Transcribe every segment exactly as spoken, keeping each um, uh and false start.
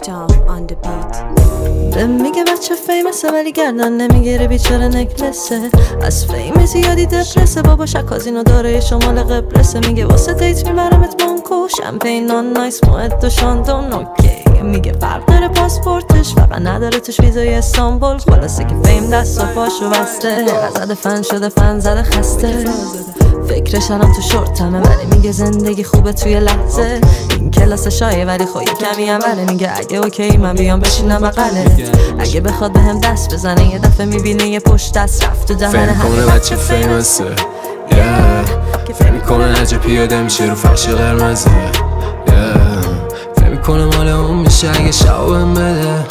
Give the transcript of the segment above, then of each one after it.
Jam on the beat. به میگه بچه فیمسه ولی گردن نمیگیره بیچاره نکلسه. از فیم زیادی دپرسه، بابا شکازینو داره یه شمال قبرسه. میگه واسه دیت میبرمت بانکو، شمپین نان نایس موهت و شاندون اوکی. میگه فرق داره پاسپورتش فقط نداره توش ویزای استانبول. خلاصه که فیم دست و پاشو بسته، غزد فن شده فن زده خسته. فکرش الان تو شورتمه ولی میگه زندگی خوبه توی لحظه. این کلاس شایه ولی خوی کمی عمله. میگه اگه اوکی من بیام بشینم بغله. اگه بخواد بهم دست بزنه یه دفعه میبینه یه پشت دست رفت تو دهنه. فهم کنه بچه فیمسه، فهم میکنه عجب پیاده میشه رو فرش قرمزه. فهم میکنه مال اون میشه اگه شبم بده.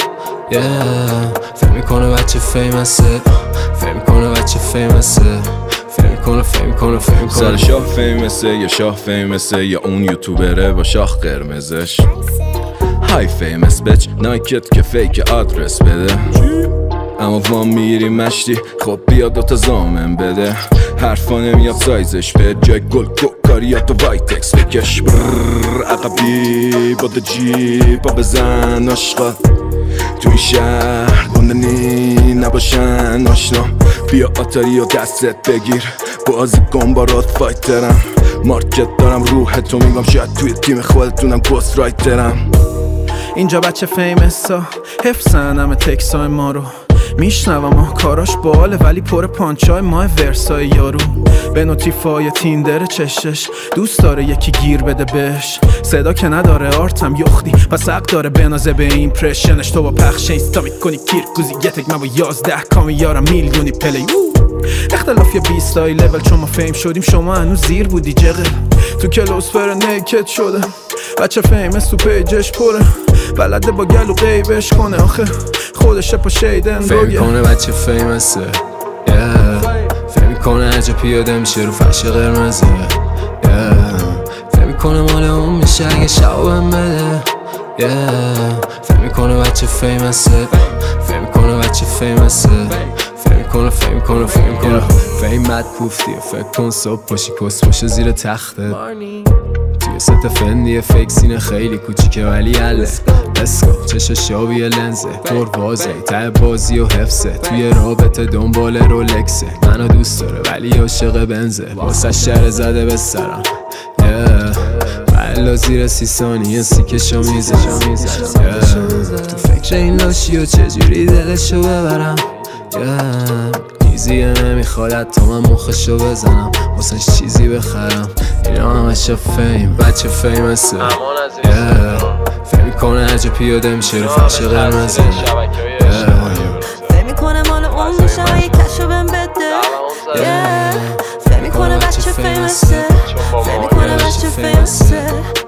فهم میکنه بچه فیمسه، فهم میکنه بچه فیمسه. فهم کنه فهم کنه فهم کنه سر شاه فیمسه یا شاه فیمسه یا اون یوتیوبره با شاخ قرمزش. های فیمس بچ نایکت که فیک آدرس بده. اما وام میری مشتی خب بیا دوتا زامن بده. حرفا نمیاد سایزش به جای گل کوکاریات و وایتکس بکش. برررر عقبی با دا جیپا بزن عشقا. تو این شهر گندنی نباشن آشنا. بیا آتاری و دستت بگیر بازی کن با راد فایترم. مارکت دارم روح تو میگم شاید توی تیم خودتونم گوست رایترم. اینجا بچه فیمسا حفظن همه تکسای ما رو میشنوم. کاراش باله ولی پر پانچای ماه ورسای یارو. به نوتیفای تیندر چشش دوست داره یکی گیر بده بهش. صدا که نداره آرتم یختی پس حق داره بنازه به ایمپرشنش. تو با پخش اینستا میکنی کیرکوزی گتک من با یازده کامی یارم میلیونی پلی. اختلاف یه بیستای لول چون ما فیم شدیم شما هنوز زیر بودی جغل. تو کلوسفر نیکت شده بچه فیمس تو پیجش پره. بلده با گلو قیبش کنه آخه خودشه پا شیدن فهم میکنه بچه فیمسه، فهم میکنه عجب پیاده میشه رو فرش قرمزه. فهم میکنه مال اون میشه اگه شبم بده. فهم میکنه بچه فیمسه، فهم میکنه بچه فیمسه. فهم میکنه فهم میکنه فهم میکنه فهم مد کوفتیه. فکر کن صبح پاشی کس باشه زیر تخته. توی ست فندیه فیک سینه خیلی کوچیکه ولی حله. اسکو چشا شابیه لنزه پر وازه ته بازی و حفظه. توی رابطه دنبال رولکسه منو دوست داره ولی عاشق بنزه. واسه شر زده به سرم بلا زیر سی ثانیه سیکشو میزنم. تو فکر این لاشی و چجوری دلشو ببرم. چیزیه نمیخواد تا من مخشو بزنم واسهش چیزی بخرم. اینا همشه فیم بچه فیمسه، فهم میکنه عجب پیاده میشه رو فرش قرمزه. فهم میکنه مال اون میشه اگه کشو بهم بده. فهم میکنه بچه فیمسه، فهم میکنه بچه فیمسه.